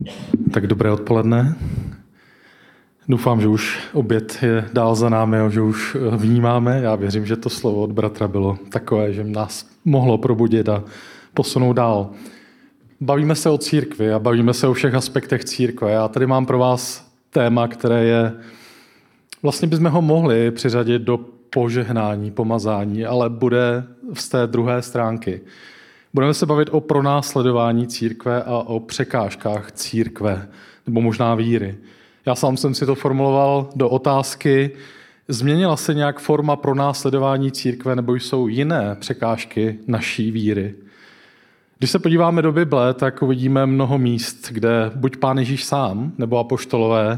Tak dobré odpoledne. Doufám, že už oběd je dál za námi a že už vnímáme. Já věřím, že to slovo od bratra bylo takové, že nás mohlo probudit a posunout dál. Bavíme se o církvi a bavíme se o všech aspektech církve. Já tady mám pro vás téma, které je, vlastně bychom ho mohli přiřadit do požehnání, pomazání, ale bude z té druhé stránky. Budeme se bavit o pronásledování církve a o překážkách církve, nebo možná víry. Já sám jsem si to formuloval do otázky, změnila se nějak forma pronásledování církve, nebo jsou jiné překážky naší víry? Když se podíváme do Bible, tak uvidíme mnoho míst, kde buď Pán Ježíš sám, nebo apoštolové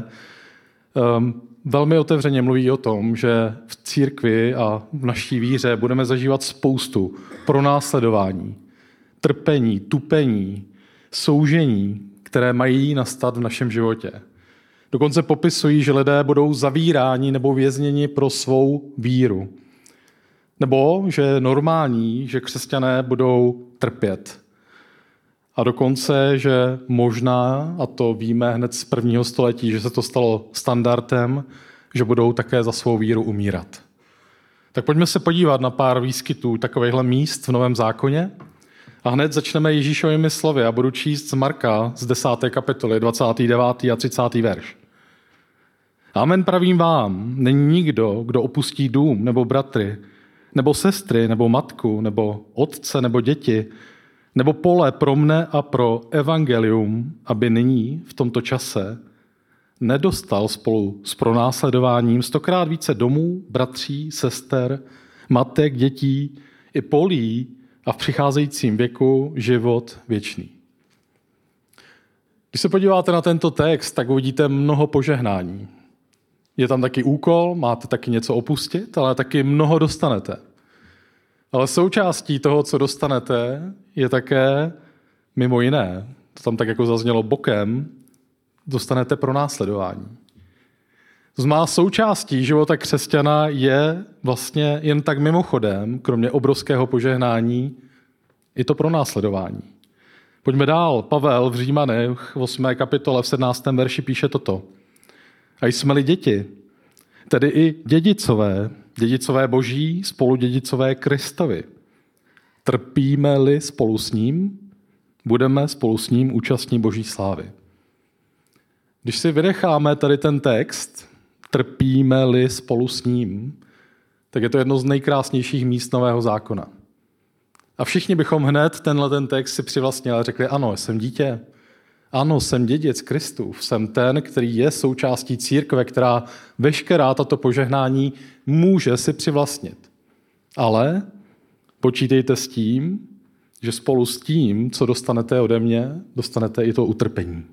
velmi otevřeně mluví o tom, že v církvi a v naší víře budeme zažívat spoustu pronásledování, trpení, tupení, soužení, které mají nastat v našem životě. Dokonce popisují, že lidé budou zavíráni nebo vězněni pro svou víru. Nebo že je normální, že křesťané budou trpět. A dokonce, že možná, a to víme hned z prvního století, že se to stalo standardem, že budou také za svou víru umírat. Tak pojďme se podívat na pár výskytů takovýchhle míst v Novém zákoně. A hned začneme Ježíšovými slovy a budu číst z Marka z 10. kapitoly, 29. a 30. verš. Amen pravím vám, není nikdo, kdo opustí dům nebo bratry, nebo sestry, nebo matku, nebo otce, nebo děti, nebo pole pro mne a pro evangelium, aby nyní, v tomto čase, nedostal spolu s pronásledováním 100krát více domů, bratří, sester, matek, dětí i polí a v přicházejícím věku život věčný. Když se podíváte na tento text, tak uvidíte mnoho požehnání. Je tam taky úkol, máte taky něco opustit, ale taky mnoho dostanete. Ale součástí toho, co dostanete, je také mimo jiné, to tam tak jako zaznělo bokem, dostanete pronásledování. To znamená, součástí života křesťana je vlastně jen tak mimochodem, kromě obrovského požehnání, i to pronásledování. Pojďme dál. Pavel v Římanech v 8. kapitole v 17. verši píše toto. A jsme-li děti, tedy i dědicové boží, spoludědicové Kristovi. Trpíme-li spolu s ním, budeme spolu s ním účastní boží slávy. Když si vynecháme tady ten text, trpíme-li spolu s ním, tak je to jedno z nejkrásnějších míst Nového zákona. A všichni bychom hned ten text si přivlastnili a řekli, ano, jsem dítě, ano, jsem dědic Kristův, jsem ten, který je součástí církve, která veškerá tato požehnání může si přivlastnit. Ale počítejte s tím, že spolu s tím, co dostanete ode mě, dostanete i to utrpení.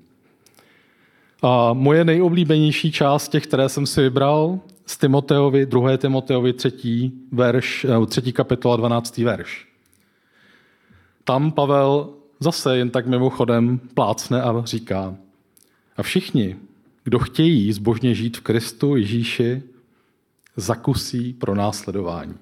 A moje nejoblíbenější část těch, které jsem si vybral, z Timoteovi, 2. Timoteovi 3. kapitola 12. verš. Tam Pavel zase jen tak mimochodem plácne a říká, a všichni, kdo chtějí zbožně žít v Kristu Ježíši, zakusí pronásledování.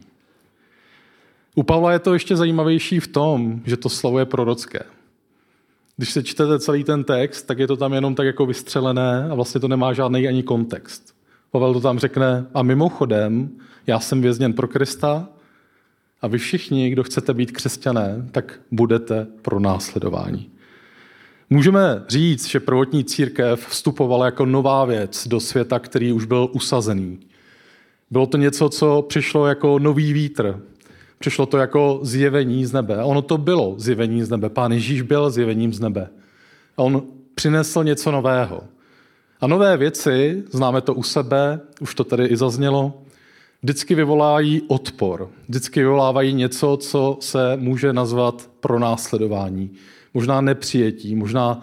U Pavla je to ještě zajímavější v tom, že to slovo je prorocké. Když se čtete celý ten text, tak je to tam jenom tak jako vystřelené a vlastně to nemá žádný ani kontext. Pavel to tam řekne, a mimochodem, já jsem vězněn pro Krista a vy všichni, kdo chcete být křesťané, tak budete pronásledováni. Můžeme říct, že prvotní církev vstupovala jako nová věc do světa, který už byl usazený. Bylo to něco, co přišlo jako nový vítr. Přišlo to jako zjevení z nebe. A ono to bylo zjevení z nebe. Pán Ježíš byl zjevením z nebe. A on přinesl něco nového. A nové věci, známe to u sebe, už to tady i zaznělo, vždycky vyvolají odpor. Vždycky vyvolávají něco, co se může nazvat pronásledování. Možná nepřijetí, možná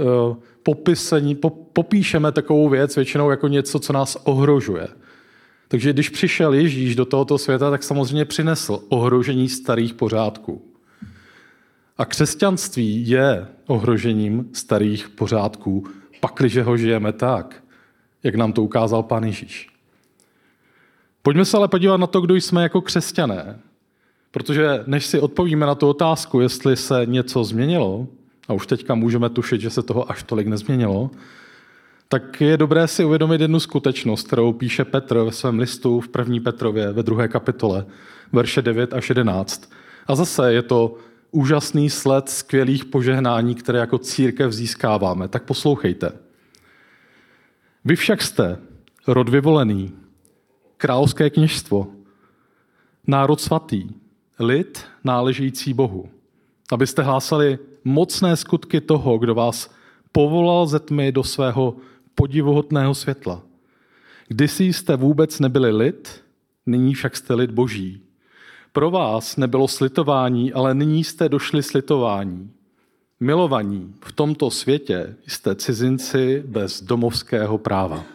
popíšeme takovou věc většinou jako něco, co nás ohrožuje. Takže když přišel Ježíš do tohoto světa, tak samozřejmě přinesl ohrožení starých pořádků. A křesťanství je ohrožením starých pořádků, pakliže ho žijeme tak, jak nám to ukázal Pán Ježíš. Pojďme se ale podívat na to, kdo jsme jako křesťané. Protože než si odpovíme na tu otázku, jestli se něco změnilo, a už teďka můžeme tušit, že se toho až tolik nezměnilo, tak je dobré si uvědomit jednu skutečnost, kterou píše Petr ve svém listu v 1. Petrově ve 2. kapitole, verše 9 až 11. A zase je to úžasný sled skvělých požehnání, které jako církev získáváme. Tak poslouchejte. Vy však jste rod vyvolený, královské kněžstvo, národ svatý, lid náležející Bohu, abyste hlásali mocné skutky toho, kdo vás povolal ze tmy do svého podivuhodného světla. Kdysi jste vůbec nebyli lid, nyní však jste lid Boží. Pro vás nebylo slitování, ale nyní jste došli slitování. Milovaní, v tomto světě jste cizinci bez domovského práva.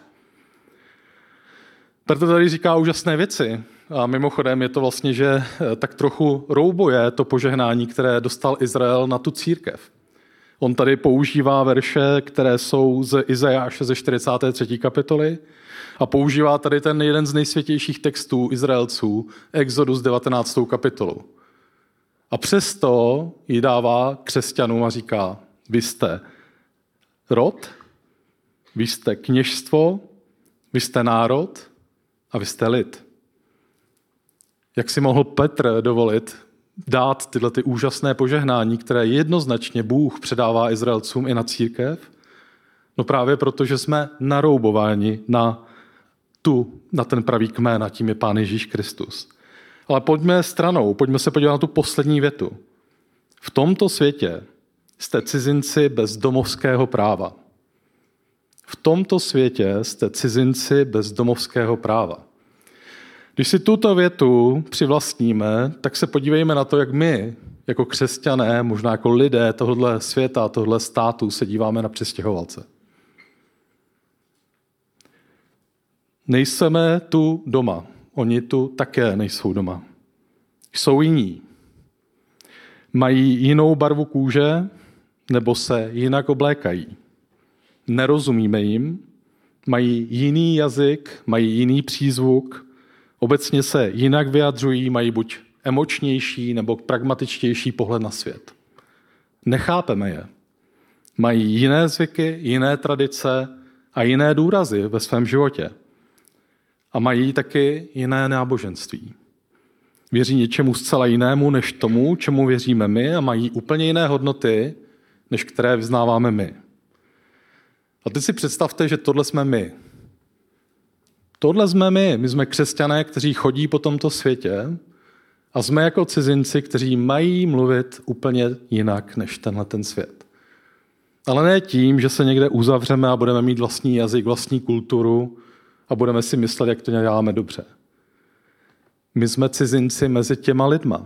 Petr tady říká úžasné věci. A mimochodem je to vlastně, že tak trochu roubuje to požehnání, které dostal Izrael na tu církev. On tady používá verše, které jsou z Izajáše ze 43. kapitoly a používá tady ten jeden z nejsvětějších textů Izraelců, Exodus 19. kapitolu. A přesto ji dává křesťanům a říká, vy jste rod, vy jste kněžstvo, vy jste národ a vy jste lid. Jak si mohl Petr dovolit dát tyhle ty úžasné požehnání, které jednoznačně Bůh předává Izraelcům i na církev? No právě proto, že jsme naroubováni na ten pravý kmen, a tím je Pán Ježíš Kristus. Ale pojďme stranou, pojďme se podívat na tu poslední větu. V tomto světě jste cizinci bez domovského práva. V tomto světě jste cizinci bez domovského práva. Když si tuto větu přivlastníme, tak se podívejme na to, jak my, jako křesťané, možná jako lidé tohohle světa, tohohle státu, se díváme na přistěhovalce. Nejsme tu doma. Oni tu také nejsou doma. Jsou jiní. Mají jinou barvu kůže nebo se jinak oblékají. Nerozumíme jim, mají jiný jazyk, mají jiný přízvuk, obecně se jinak vyjadřují, mají buď emočnější nebo pragmatičtější pohled na svět. Nechápeme je. Mají jiné zvyky, jiné tradice a jiné důrazy ve svém životě. A mají taky jiné náboženství. Věří něčemu zcela jinému než tomu, čemu věříme my, a mají úplně jiné hodnoty, než které vyznáváme my. A teď si představte, že tohle jsme my. Tohle jsme my. My jsme křesťané, kteří chodí po tomto světě a jsme jako cizinci, kteří mají mluvit úplně jinak než tenhle ten svět. Ale ne tím, že se někde uzavřeme a budeme mít vlastní jazyk, vlastní kulturu a budeme si myslet, jak to děláme dobře. My jsme cizinci mezi těma lidma.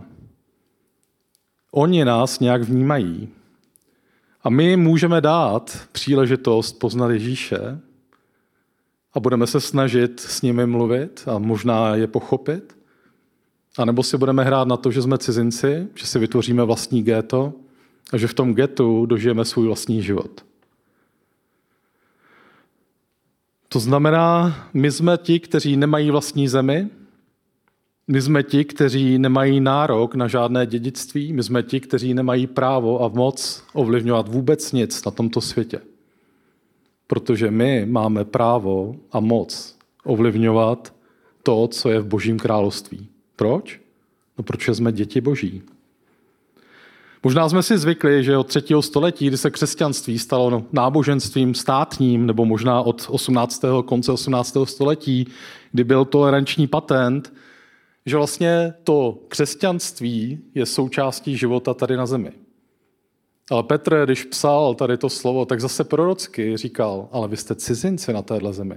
Oni nás nějak vnímají. A my jim můžeme dát příležitost poznat Ježíše a budeme se snažit s nimi mluvit a možná je pochopit. A nebo si budeme hrát na to, že jsme cizinci, že si vytvoříme vlastní ghetto a že v tom ghettu dožijeme svůj vlastní život. To znamená, my jsme ti, kteří nemají vlastní zemi, my jsme ti, kteří nemají nárok na žádné dědictví, my jsme ti, kteří nemají právo a moc ovlivňovat vůbec nic na tomto světě. Protože my máme právo a moc ovlivňovat to, co je v Božím království. Proč? No, protože jsme děti Boží. Možná jsme si zvykli, že od 3. století, kdy se křesťanství stalo náboženstvím státním, nebo možná od konce 18. století, kdy byl toleranční patent, že vlastně to křesťanství je součástí života tady na zemi. Ale Petr, když psal tady to slovo, tak zase prorocky říkal, ale vy jste cizinci na téhle zemi.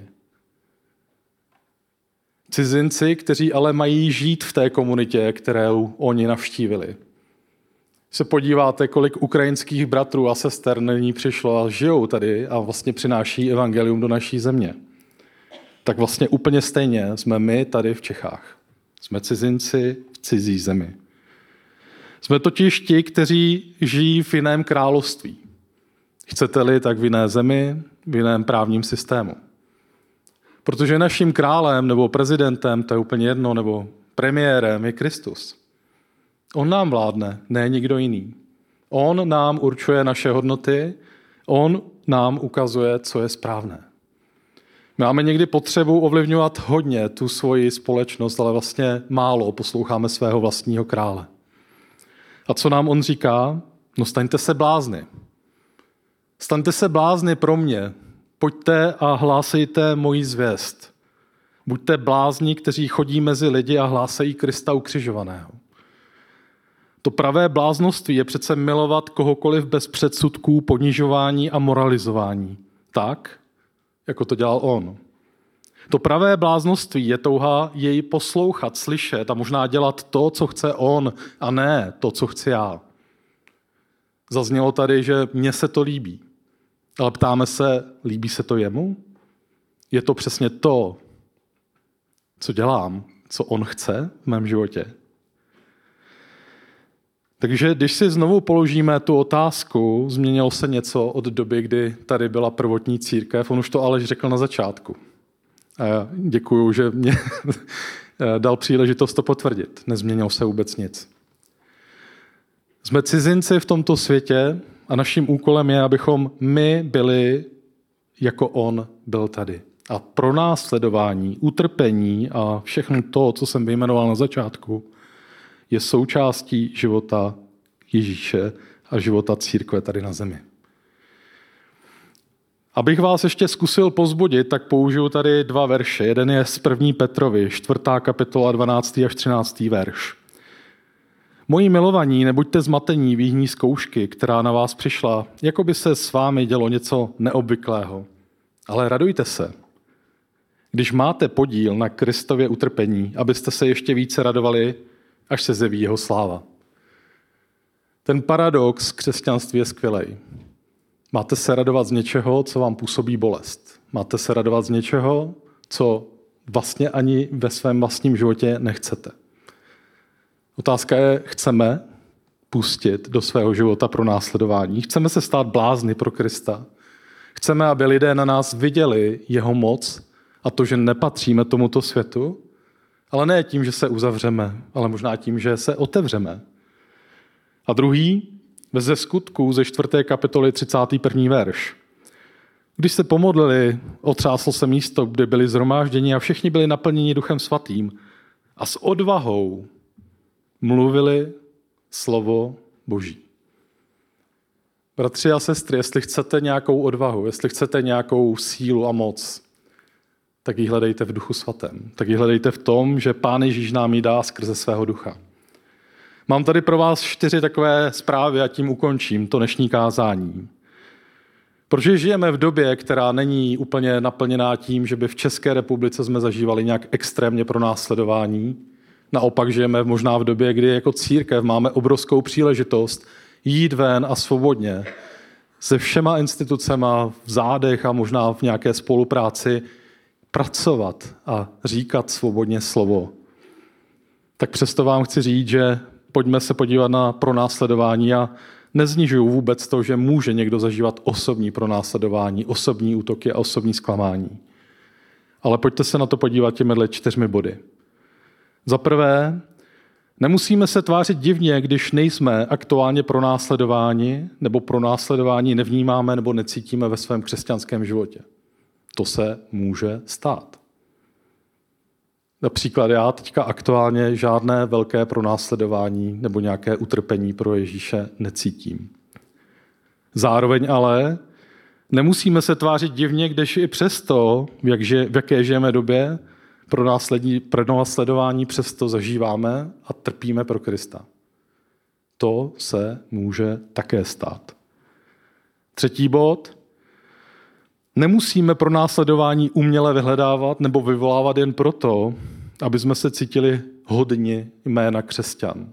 Cizinci, kteří ale mají žít v té komunitě, kterou oni navštívili. Se podíváte, kolik ukrajinských bratrů a sester nyní přišlo a žijou tady a vlastně přináší evangelium do naší země. Tak vlastně úplně stejně jsme my tady v Čechách. Jsme cizinci v cizí zemi. Jsme totiž ti, kteří žijí v jiném království. Chcete-li, tak v jiné zemi, v jiném právním systému. Protože naším králem nebo prezidentem, to je úplně jedno, nebo premiérem je Kristus. On nám vládne, ne nikdo jiný. On nám určuje naše hodnoty, on nám ukazuje, co je správné. Máme někdy potřebu ovlivňovat hodně tu svoji společnost, ale vlastně málo posloucháme svého vlastního krále. A co nám on říká? No staňte se blázny. Staňte se blázny pro mě. Pojďte a hlásejte moji zvěst. Buďte blázni, kteří chodí mezi lidi a hlásají Krista ukřižovaného. To pravé bláznoství je přece milovat kohokoliv bez předsudků, ponižování a moralizování. Tak, jako to dělal on. To pravé bláznoství je touha jej poslouchat, slyšet a možná dělat to, co chce on, a ne to, co chci já. Zaznělo tady, že mně se to líbí. Ale ptáme se, líbí se to jemu? Je to přesně to, co dělám, co on chce v mém životě? Takže když si znovu položíme tu otázku, změnilo se něco od doby, kdy tady byla prvotní církev, on už to Aleš řekl na začátku. A já děkuju, že mě dal příležitost to potvrdit. Nezměnilo se vůbec nic. Jsme cizinci v tomto světě a naším úkolem je, abychom my byli, jako on byl tady. A pronásledování, utrpení a všechno to, co jsem vyjmenoval na začátku, je součástí života Ježíše a života církve tady na zemi. Abych vás ještě zkusil povzbudit, tak použiju tady 2 verše. Jeden je z 1. Petrovi, 4. kapitola, 12. až 13. verš. Moji milovaní, nebuďte zmatení výhní zkoušky, která na vás přišla, jako by se s vámi dělo něco neobvyklého. Ale radujte se, když máte podíl na Kristově utrpení, abyste se ještě více radovali, až se zjeví jeho sláva. Ten paradox křesťanství je skvělej. Máte se radovat z něčeho, co vám působí bolest. Máte se radovat z něčeho, co vlastně ani ve svém vlastním životě nechcete. Otázka je, chceme pustit do svého života pro následování? Chceme se stát blázni pro Krista? Chceme, aby lidé na nás viděli jeho moc a to, že nepatříme tomuto světu? Ale ne tím, že se uzavřeme, ale možná tím, že se otevřeme. A druhý, ze Skutků ze 4. kapitoly 31. verš. Když se pomodlili, otřáslo se místo, kde byli shromážděni a všichni byli naplněni Duchem Svatým a s odvahou mluvili slovo Boží. Bratři a sestry, jestli chcete nějakou odvahu, jestli chcete nějakou sílu a moc, tak ji hledejte v Duchu Svatém. Tak ji hledejte v tom, že Pán Ježíš nám ji dá skrze svého ducha. Mám tady pro vás 4 takové zprávy a tím ukončím to dnešní kázání. Protože žijeme v době, která není úplně naplněná tím, že by v České republice jsme zažívali nějak extrémně pronásledování. Naopak žijeme možná v době, kdy jako církev máme obrovskou příležitost jít ven a svobodně se všema institucema v zádech a možná v nějaké spolupráci pracovat a říkat svobodně slovo. Tak přesto vám chci říct, že pojďme se podívat na pronásledování a neznižuju vůbec to, že může někdo zažívat osobní pronásledování, osobní útoky a osobní zklamání. Ale pojďte se na to podívat těmihle 4 body. Za prvé, nemusíme se tvářit divně, když nejsme aktuálně pronásledováni nebo pronásledování nevnímáme nebo necítíme ve svém křesťanském životě. To se může stát. Například já teďka aktuálně žádné velké pronásledování nebo nějaké utrpení pro Ježíše necítím. Zároveň ale nemusíme se tvářit divně, když i přesto, v jaké žijeme době, pronásledování přesto zažíváme a trpíme pro Krista. To se může také stát. 3. bod. Nemusíme pronásledování uměle vyhledávat nebo vyvolávat jen proto, aby jsme se cítili hodni jména křesťan.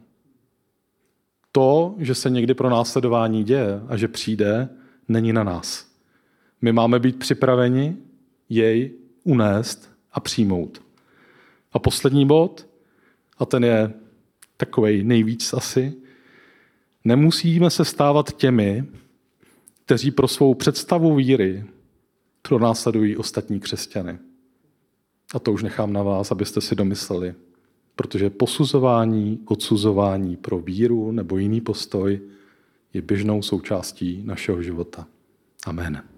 To, že se někdy pronásledování děje a že přijde, není na nás. My máme být připraveni jej unést a přijmout. A poslední bod, a ten je takovej nejvíc asi, nemusíme se stávat těmi, kteří pro svou představu víry pronásledují ostatní křesťany. A to už nechám na vás, abyste si domysleli. Protože posuzování, odsuzování pro víru nebo jiný postoj je běžnou součástí našeho života. Amen.